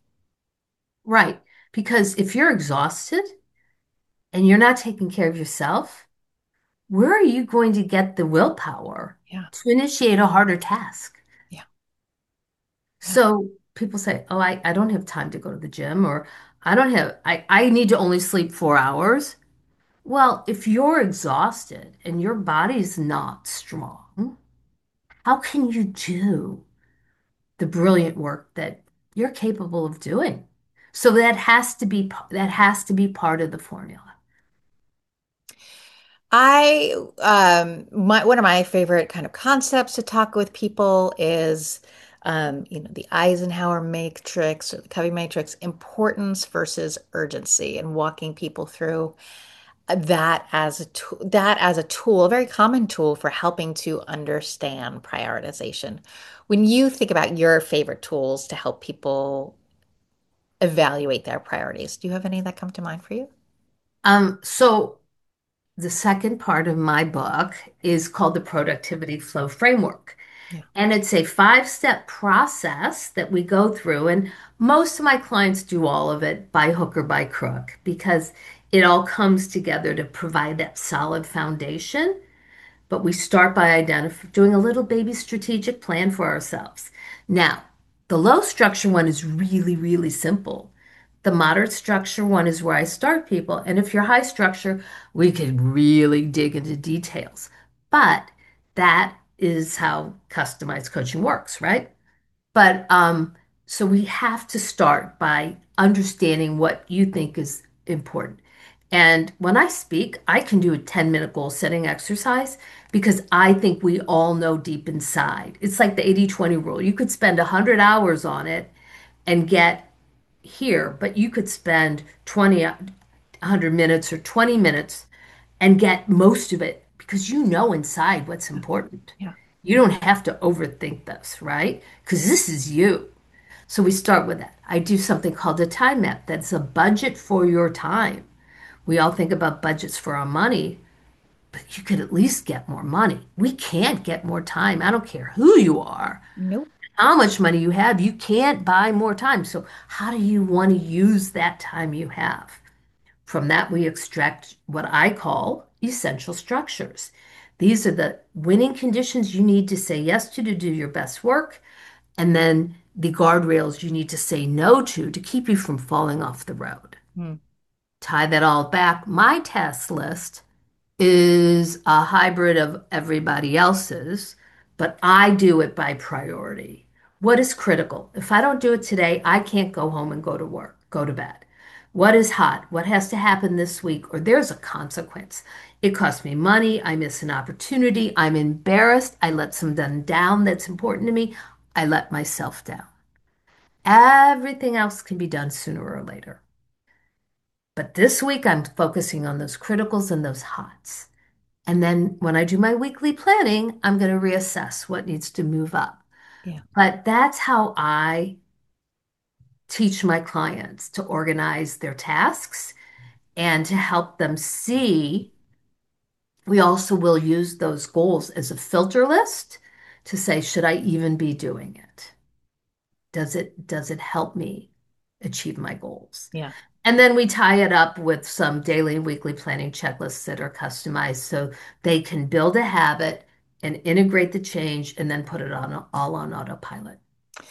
Right. Because if you're exhausted and you're not taking care of yourself, where are you going to get the willpower Yeah, to initiate a harder task? yeah, yeah. So people say, oh, I, I don't have time to go to the gym, or I don't have, I, I need to only sleep four hours. Well, if you're exhausted and your body's not strong, how can you do the brilliant work that you're capable of doing? So that has to be that has to be part of the formula. I um my one of my favorite kind of concepts to talk with people is um, you know, the Eisenhower matrix or the Covey matrix, importance versus urgency, and walking people through that as a tool, that as a tool, a very common tool for helping to understand prioritization. When you think about your favorite tools to help people evaluate their priorities, do you have any that come to mind for you? Um, so the second part of my book is called the Productivity Flow Framework. Yeah. And it's a five-step process that we go through. And most of my clients do all of it by hook or by crook because it all comes together to provide that solid foundation. But we start by identifying doing a little baby strategic plan for ourselves. Now, the low structure one is really, really simple. The moderate structure one is where I start people. And if you're high structure, we could really dig into details. But that is how customized coaching works, right? But um, so we have to start by understanding what you think is important. And when I speak, I can do a ten minute goal setting exercise because I think we all know deep inside. It's like the eighty twenty rule. You could spend one hundred hours on it and get here, but you could spend twenty, one hundred minutes or twenty minutes and get most of it because you know inside what's important. Yeah. You don't have to overthink this, right? Because this is you. So we start with that. I do something called a time map. That's a budget for your time. We all think about budgets for our money, but you could at least get more money. We can't get more time. I don't care who you are, Nope. how much money you have, you can't buy more time. So, how do you want to use that time you have? From that, we extract what I call essential structures. These are the winning conditions you need to say yes to to do your best work, and then the guardrails you need to say no to to keep you from falling off the road. Hmm. Tie that all back. My task list is a hybrid of everybody else's, but I do it by priority. What is critical? If I don't do it today, I can't go home and go to work, go to bed. What is hot? What has to happen this week? Or there's a consequence. It costs me money. I miss an opportunity. I'm embarrassed. I let someone down that's important to me. I let myself down. Everything else can be done sooner or later. But this week, I'm focusing on those criticals and those hots. And then when I do my weekly planning, I'm going to reassess what needs to move up. Yeah. But that's how I teach my clients to organize their tasks and to help them see. We also will use those goals as a filter list to say, should I even be doing it? Does it does it help me achieve my goals? Yeah. And then we tie it up with some daily and weekly planning checklists that are customized so they can build a habit and integrate the change and then put it on all on autopilot.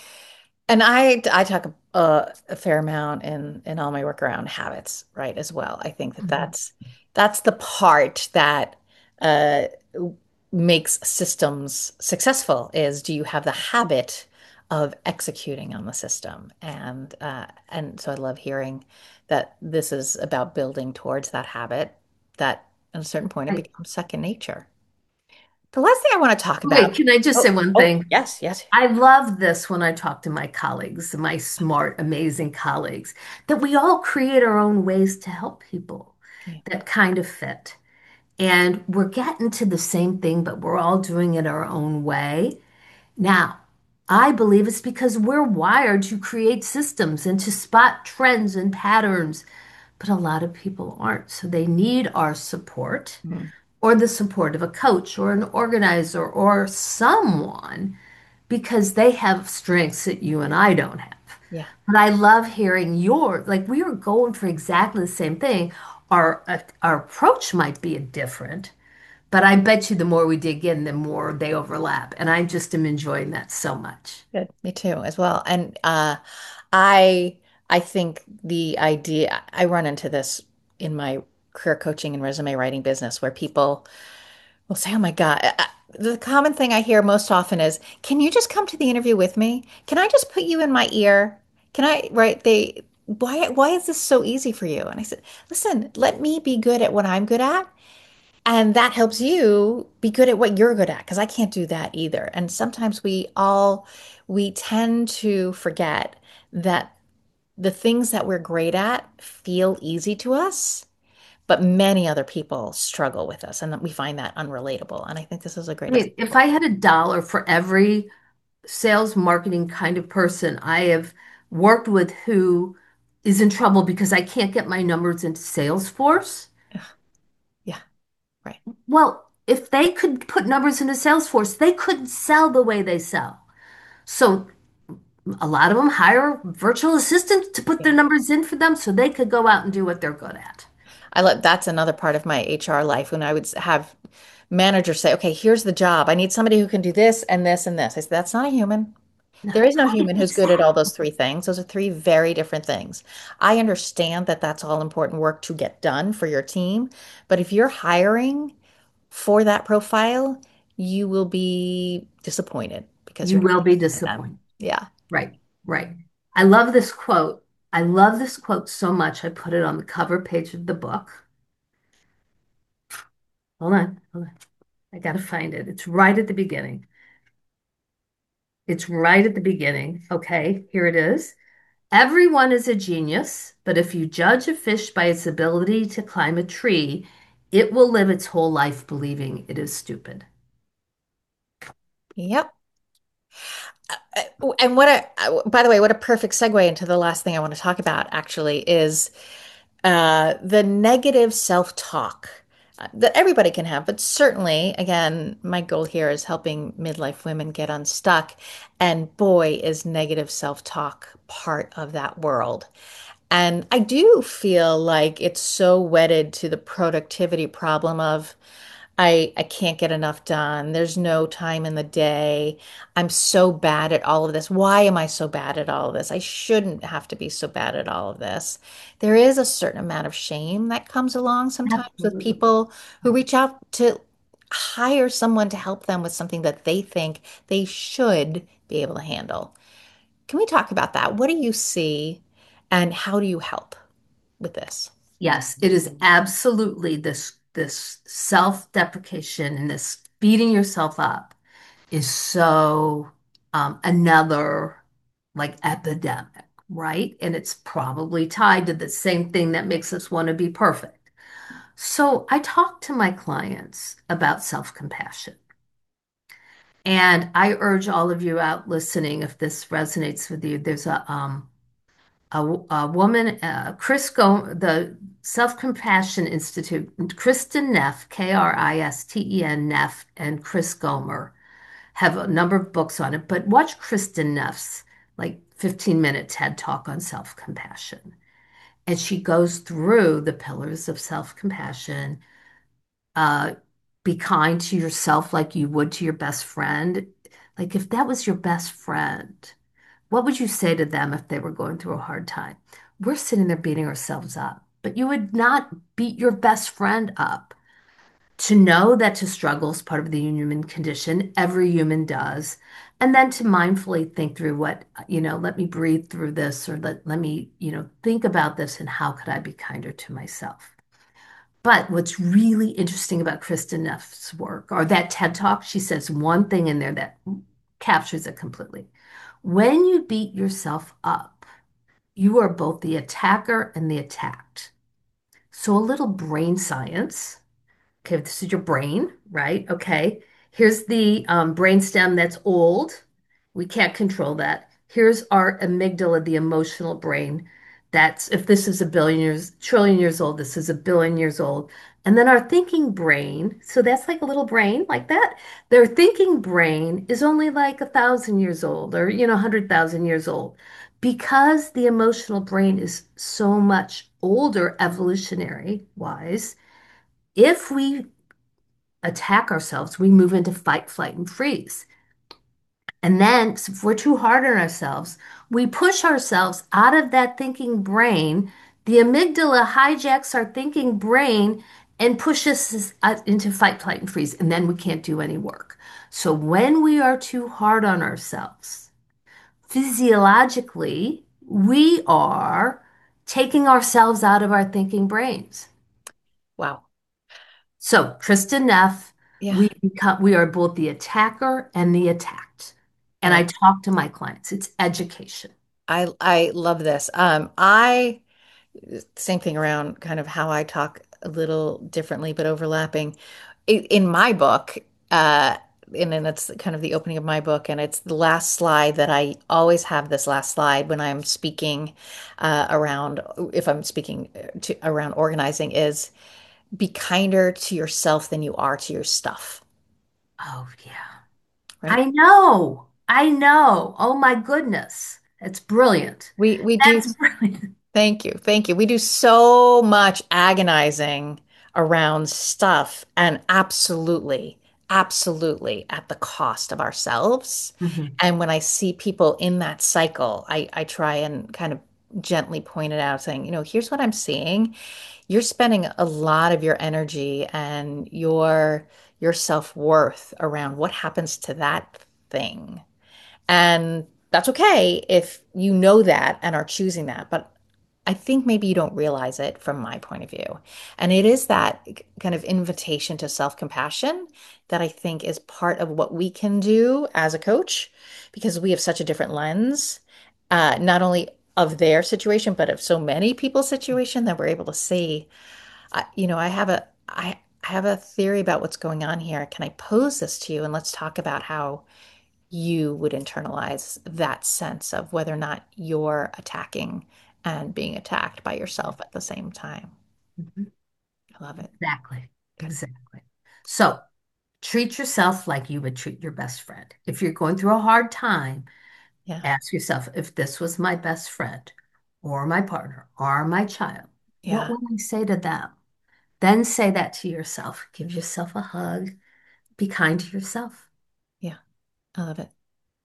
And I I talk a, a fair amount in in all my work around habits, right, as well. I think that Mhm. that's that's the part that uh, makes systems successful is, do you have the habit of executing on the system? And uh, and so I love hearing that this is about building towards that habit that at a certain point it Right. becomes second nature. The last thing I want to talk about. Wait, can I just say Oh, one oh, thing? yes, yes. I love this when I talk to my colleagues, my smart, amazing colleagues, that we all create our own ways to help people Yeah. that kind of fit. And we're getting to the same thing, but we're all doing it our own way. Now, I believe it's because we're wired to create systems and to spot trends and patterns, but a lot of people aren't. So they need our support Mm, or the support of a coach or an organizer or someone because they have strengths that you and I don't have. yeah. But I love hearing your, like we are going for exactly the same thing. Our uh, our approach might be different, but I bet you the more we dig in, the more they overlap. And I just am enjoying that so much. Good. Me too, as well. And uh, I I think the idea, I run into this in my career coaching and resume writing business where people will say, "Oh my God." uh, uh, The common thing I hear most often is, "Can you just come to the interview with me? Can I just put you in my ear? Can I?" Right? They, why why is this so easy for you? And I said, "Listen, let me be good at what I'm good at, And that helps you be good at what you're good at, because I can't do that either. And sometimes we all, we tend to forget that the things that we're great at feel easy to us, but many other people struggle with us, and that we find that unrelatable. And I think this is a I great mean, if example. I had a dollar for every sales marketing kind of person I have worked with who is in trouble because I can't get my numbers into Salesforce, Ugh, yeah, right. well, if they could put numbers into Salesforce, they couldn't sell the way they sell. So a lot of them hire virtual assistants to put their Yeah. numbers in for them so they could go out and do what they're good at. I let that's another part of my H R life when I would have managers say, okay, here's the job. I need somebody who can do this and this and this. I said, that's not a human. No, There is no right, human who's good at all exactly. those three things. Those are three very different things. I understand that that's all important work to get done for your team, but if you're hiring for that profile, you will be disappointed because You you're will be hiring them. disappointed. Yeah. Right, right. I love this quote. I love this quote so much. I put it on the cover page of the book. Hold on, hold on. I gotta find it. It's right at the beginning. It's right at the beginning. Okay, here it is. Everyone is a genius, but if you judge a fish by its ability to climb a tree, it will live its whole life believing it is stupid. Yep. Uh, And what a, uh, by the way, what a perfect segue into the last thing I want to talk about actually is uh, the negative self-talk uh, that everybody can have, but certainly, again, my goal here is helping midlife women get unstuck. And boy, is negative self-talk part of that world. And I do feel like it's so wedded to the productivity problem of I I can't get enough done. There's no time in the day. I'm so bad at all of this. Why am I so bad at all of this? I shouldn't have to be so bad at all of this. There is a certain amount of shame that comes along sometimes with Absolutely. people who reach out to hire someone to help them with something that they think they should be able to handle. Can we talk about that? What do you see and how do you help with this? Yes, it is absolutely this this self-deprecation and this beating yourself up is so um, another like epidemic, right? And it's probably tied to the same thing that makes us want to be perfect. So I talk to my clients about self-compassion. And I urge all of you out listening, if this resonates with you, there's a um, a, a woman, uh, Chris Go, the Self-Compassion Institute, Kristen Neff, K R I S T E N Neff, and Chris Gomer have a number of books on it. But watch Kristen Neff's like fifteen minute TED Talk on self-compassion. And she goes through the pillars of self-compassion. Uh, be kind to yourself like you would to your best friend. Like if that was your best friend, what would you say to them if they were going through a hard time? We're sitting there beating ourselves up, but you would not beat your best friend up. To know that to struggle is part of the human condition, every human does. And then to mindfully think through what, you know, let me breathe through this or let, let me, you know, think about this and how could I be kinder to myself? But what's really interesting about Kristen Neff's work or that TED Talk, she says one thing in there that captures it completely. When you beat yourself up, you are both the attacker and the attacked. So a little brain science. Okay, this is your brain, right? Okay. Here's the um, brainstem that's old. We can't control that. Here's our amygdala, the emotional brain. That's if this is a billion years, trillion years old, this is a billion years old. And then our thinking brain, so that's like a little brain like that. Their thinking brain is only like a thousand years old or, you know, a hundred thousand years old. Because the emotional brain is so much older evolutionary wise, if we attack ourselves, we move into fight, flight, and freeze. And then, if we're too hard on ourselves, we push ourselves out of that thinking brain. The amygdala hijacks our thinking brain and pushes us out into fight, flight, and freeze. And then we can't do any work. So, when we are too hard on ourselves, physiologically, we are taking ourselves out of our thinking brains. Wow. So, Kristen Neff, Yeah. we become we are both the attacker and the attacked. And I I talk to my clients. It's education. I I love this. Um, I same thing around kind of how I talk a little differently, but overlapping. I- In my book, uh, and then it's kind of the opening of my book, and it's the last slide that I always have this last slide when I'm speaking uh, around, if I'm speaking to, around organizing, is be kinder to yourself than you are to your stuff, Oh, yeah. right? I know. I know. Oh my goodness. It's brilliant. We we do. That's brilliant. Thank you. Thank you. We do so much agonizing around stuff and absolutely, absolutely at the cost of ourselves. Mhm. And when I see people in that cycle, I, I try and kind of gently point it out, saying, you know, here's what I'm seeing. You're spending a lot of your energy and your your self-worth around what happens to that thing. And that's okay if you know that and are choosing that. But I think maybe you don't realize it from my point of view. And it is that kind of invitation to self-compassion that I think is part of what we can do as a coach because we have such a different lens, uh, not only of their situation, but of so many people's situation that we're able to see, uh, you know, I have a, I, I have a theory about what's going on here. Can I pose this to you? And let's talk about how you would internalize that sense of whether or not you're attacking and being attacked by yourself at the same time. Mhm. I love it. Exactly. Good. Exactly. So treat yourself like you would treat your best friend. If you're going through a hard time, Yeah. ask yourself, if this was my best friend or my partner or my child, what Yeah. would I say to them? Then say that to yourself. Give yourself a hug. Be kind to yourself. Yeah. I love it.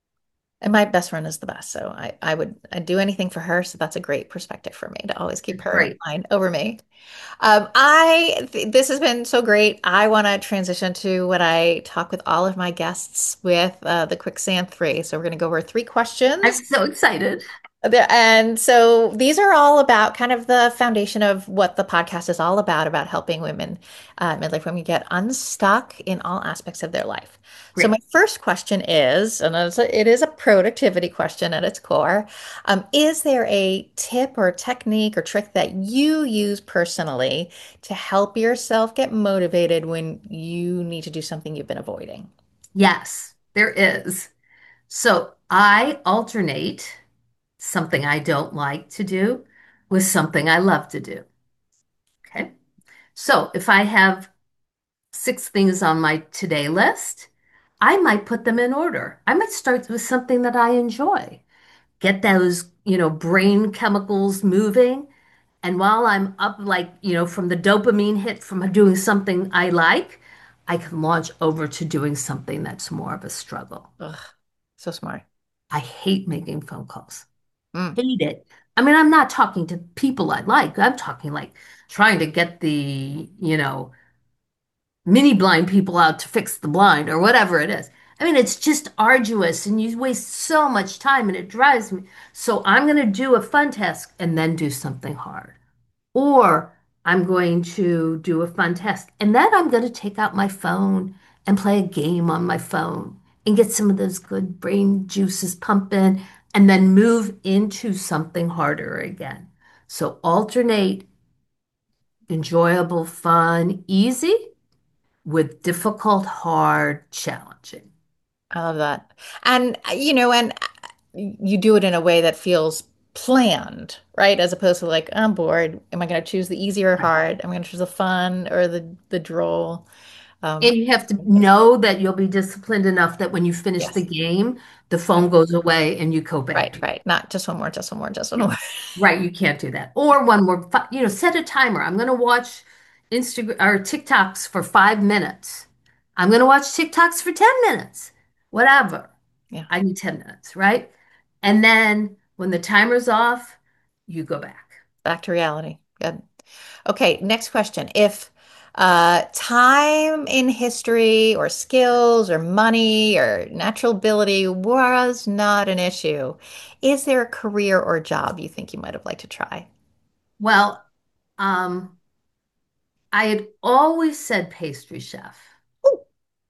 And my best friend is the best. So I, I would I'd do anything for her. So that's a great perspective for me to always keep It's her in great. line over me. Um, I th this has been so great. I want to transition to what I talk with all of my guests with uh, the quicksand three. So we're going to go over three I'm questions. so excited. The- And so these are all about kind of the foundation of what the podcast is all about, about helping women, uh, midlife women get unstuck in all aspects of their life. So my Great. first question is, and it's a, it is a productivity question at its core, um, is there a tip or technique or trick that you use personally to help yourself get motivated when you need to do something you've been avoiding? Yes, there is. So I alternate something I don't like to do with something I love to do. Okay. So if I have six things on my today list, I might put them in order. I might start with something that I enjoy, get those, you know, brain chemicals moving. And while I'm up, like, you know, from the dopamine hit from doing something I like, I can launch over to doing something that's more of a struggle. Ugh, so smart. I hate making phone calls. Mm, Hate it. I mean, I'm not talking to people I like. I'm talking like trying to get the, you know, mini blind people out to fix the blind or whatever it is. I mean, it's just arduous and you waste so much time and it drives me. So I'm going to do a fun task and then do something hard. Or I'm going to do a fun test. And then I'm going to take out my phone and play a game on my phone and get some of those good brain juices pumping and then move into something harder again. So alternate enjoyable, fun, easy with difficult, hard, challenging. I love that. And, uh, you know, and uh, you do it in a way that feels planned, right? As opposed to like, I'm bored. Am I going to choose the easy or Right. hard? I'm going to choose the fun or the the droll. Um, And you have to know that you'll be disciplined enough that when you finish the yes. game, the Yeah. phone goes away and you go back Right, to it. right. Not just one more, just one more, just one Yeah. more. Right, you can't do that. Or one more, fi- you know, set a timer. I'm going to watch Instagram or TikToks for five minutes. I'm going to watch TikToks for ten minutes. Whatever. Yeah. I need ten minutes, right? And then when the timer's off, you go back. Back to reality. Good. Okay, next question. If uh, time in history or skills or money or natural ability was not an issue, is there a career or job you think you might have liked to try? Well, um, I had always said pastry chef. Oh,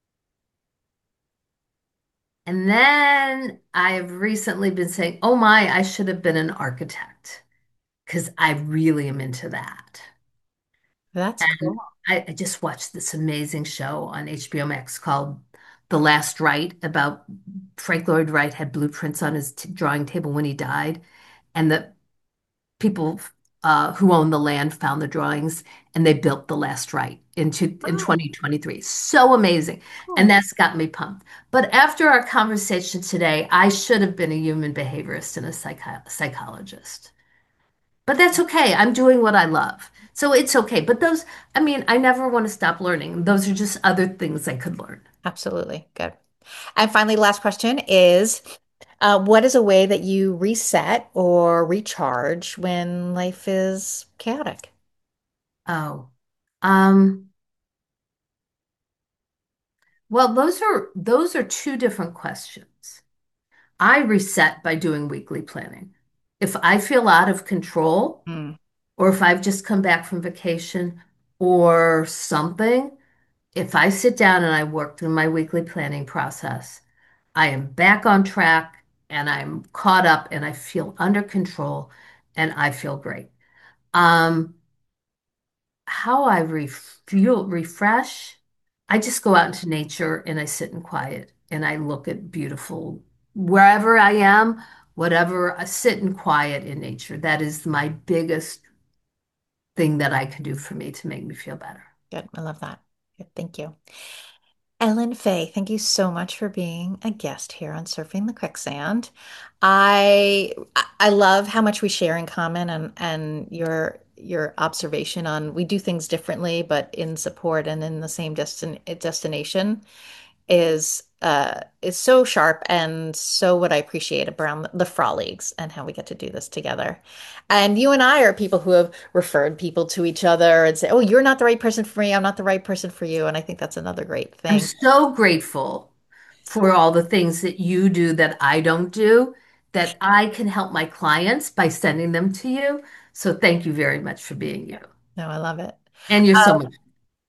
And then I have recently been saying, oh my, I should have been an architect because I really am into that. that's cool. And I, I just watched this amazing show on H B O Max called The Last Rite about Frank Lloyd Wright had blueprints on his t drawing table when he died. And the people uh, who owned the land found the drawings and they built the last right into in Oh, twenty twenty-three. So amazing. And cool. that's got me pumped. But after our conversation today, I should have been a human behaviorist and a psycho psychologist. But that's okay. I'm doing what I love. So it's okay. But those, I mean, I never want to stop learning. Those are just other things I could learn. Absolutely. Good. And finally, last question is, uh, what is a way that you reset or recharge when life is chaotic? Oh, um, well, those are those are two different questions. I reset by doing weekly planning. If I feel out of control, Hmm. or if I've just come back from vacation or something, if I sit down and I work through my weekly planning process, I am back on track and I'm caught up and I feel under control and I feel great. Um, how I refuel, refresh, I just go out into nature and I sit in quiet and I look at beautiful wherever I am, whatever, I sit in quiet in nature. That is my biggest thing that I can do for me to make me feel better. Good. I love that. Good. Thank you. Ellen Faye, thank you so much for being a guest here on Surfing the Quicksand. I I love how much we share in common and and your your observation on we do things differently, but in support and in the same destin destination is uh is so sharp and so what I appreciate around the Fra Leagues and how we get to do this together. And you and I are people who have referred people to each other and say, "Oh, you're not the right person for me. I'm not the right person for you." And I think that's another great I'm thing. so grateful for all the things that you do that I don't do, that I can help my clients by sending them to you. So thank you very much for being you. No, I love it. And you're so much.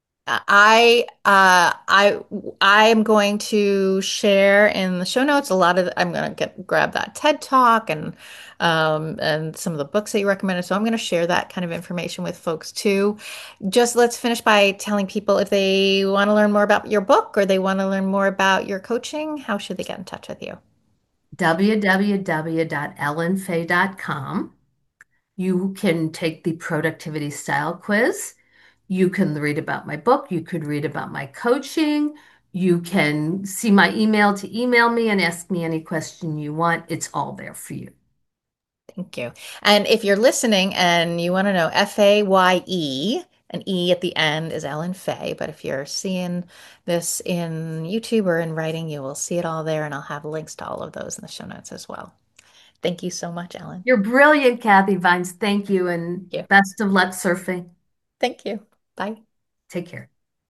I uh I I am going to share in the show notes a lot of I'm going to get grab that TED Talk and um and some of the books that you recommended. So I'm going to share that kind of information with folks too. Just let's finish by telling people if they want to learn more about your book or they want to learn more about your coaching, how should they get in touch with you? w w w dot ellen fay dot com. You can take the productivity style quiz. You can read about my book. You could read about my coaching. You can see my email to email me and ask me any question you want. It's all there for you. Thank you. And if you're listening and you want to know F A Y E, an E at the end is Ellen Faye. But if you're seeing this in YouTube or in writing, you will see it all there. And I'll have links to all of those in the show notes as well. Thank you so much, Ellen. You're brilliant, Kathy Vines. Thank you and Thank you. best of luck surfing. Thank you. Bye. Take care.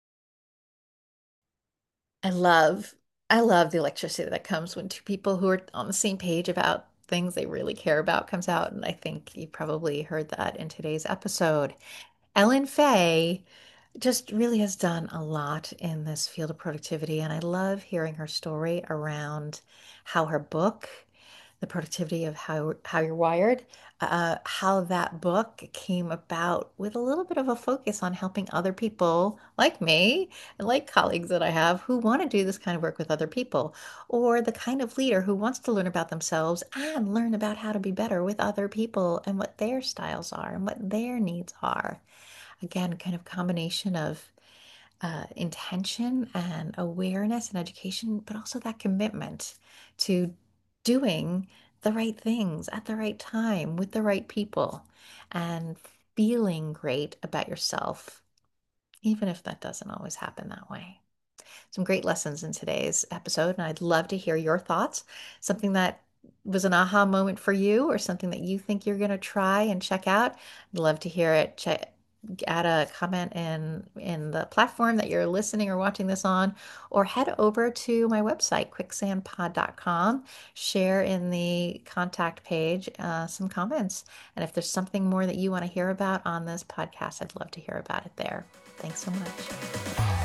I love, I love the electricity that comes when two people who are on the same page about things they really care about comes out. And I think you probably heard that in today's episode. Ellen Faye just really has done a lot in this field of productivity. And I love hearing her story around how her book, The Productivity of How, How You're Wired, uh, how that book came about with a little bit of a focus on helping other people like me and like colleagues that I have who want to do this kind of work with other people, or the kind of leader who wants to learn about themselves and learn about how to be better with other people and what their styles are and what their needs are. Again, kind of combination of uh, intention and awareness and education, but also that commitment to doing the right things at the right time with the right people and feeling great about yourself, even if that doesn't always happen that way. Some great lessons in today's episode, and I'd love to hear your thoughts. Something that was an aha moment for you, or something that you think you're going to try and check out. I'd love to hear it. Check, add a comment in in the platform that you're listening or watching this on, or head over to my website, quicksand pod dot com. Share in the contact page uh, some comments. And if there's something more that you want to hear about on this podcast, I'd love to hear about it there. Thanks so much.